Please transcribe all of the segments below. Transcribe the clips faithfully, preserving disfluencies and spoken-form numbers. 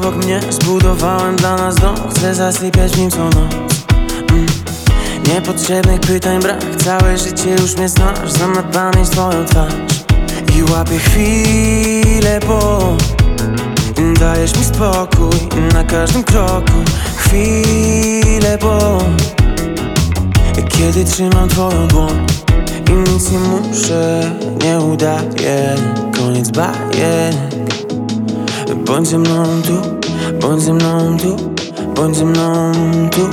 obok mnie, zbudowałem dla nas dom. Chcę zasypiać w nim co noc. mm. Niepotrzebnych pytań brak, całe życie już mnie znasz. Znam na pamięć twoją twarz i łapię chwilę, bo dajesz mi spokój na każdym kroku. Chwilę, bo kiedy trzymam twoją dłoń i nic nie muszę, nie udaję, koniec bajek. Bądź ze mną tu, bądź ze mną tu, bądź ze mną tu.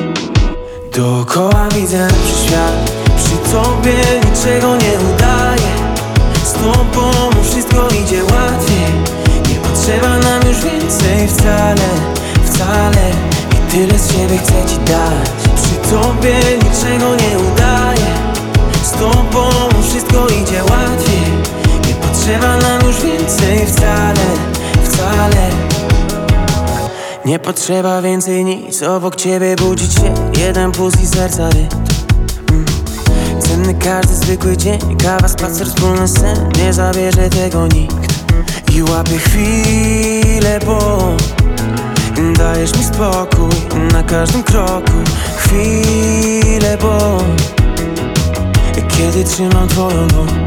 Dookoła widzę lepszy świat, przy tobie niczego nie udaję. Z tobą wszystko idzie łatwiej, nie potrzeba nam już więcej wcale, wcale. I tyle z siebie chcę ci dać, przy tobie niczego nie udaję. Z tobą wszystko idzie łatwiej, nie potrzeba nam już więcej wcale, wcale. Nie potrzeba więcej nic, obok ciebie budzić się jeden puls i serca rytm. mm. Cenny każdy zwykły dzień, kawa, spacer, wspólny sen, nie zabierze tego nikt. I łapię chwilę, bo dajesz mi spokój na każdym kroku. Chwilę, bo kiedy trzymam twoją dłoń,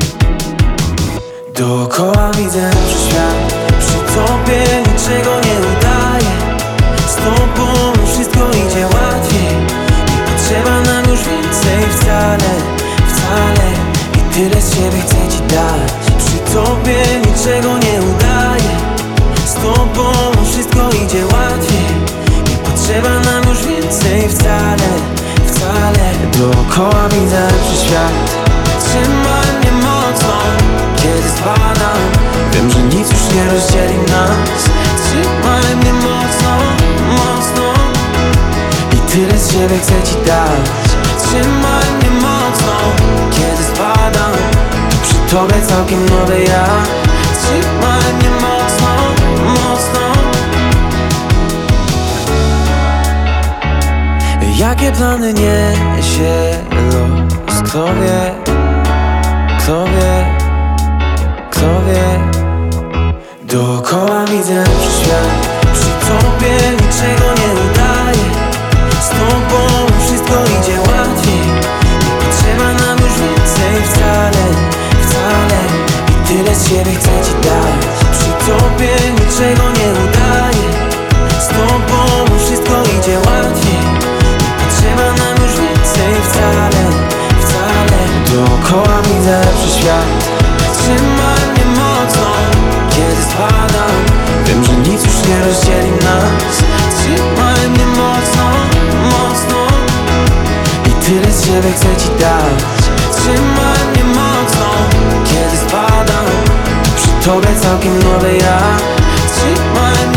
dookoła widzę lepszy świat, przy tobie niczego nie udaję. Z tobą wszystko idzie łatwiej, nie potrzeba nam już więcej wcale, wcale. I tyle z siebie chcę ci dać, przy tobie niczego nie udaję. Z tobą wszystko idzie łatwiej, nie potrzeba nam już więcej wcale, wcale. Dookoła widzę lepszy świat. Trzymaj mnie mocno, kiedy spadam, wiem, że nic już nie rozdzieli nas. Trzymaj mnie mocno, mocno i tyle z siebie chcę ci dać. Trzymaj mnie mocno, kiedy spadam, przy tobie całkiem nowy ja. Trzymaj mnie mocno, mocno. Jakie plany niesie los, kto wie, kto wie, kto wie. Dookoła widzę lepszy świat, przy tobie niczego nie udaję. Z tobą wszystko idzie łatwiej, nie potrzeba nam już więcej wcale, wcale. I tyle z siebie chcę ci dać, przy tobie niczego nie udaję. Z tobą wszystko idzie łatwiej, nie potrzeba nam już więcej wcale, wcale. Dookoła widzę lepszy świat. Trzymaj mnie mocno, kiedy spadam, wiem, że nic już nie rozdzieli nas. Trzymaj mnie mocno, mocno i tyle z siebie chcę ci dać. Trzymaj mnie mocno, kiedy spadam, przy tobie całkiem nowy ja. Trzymaj mnie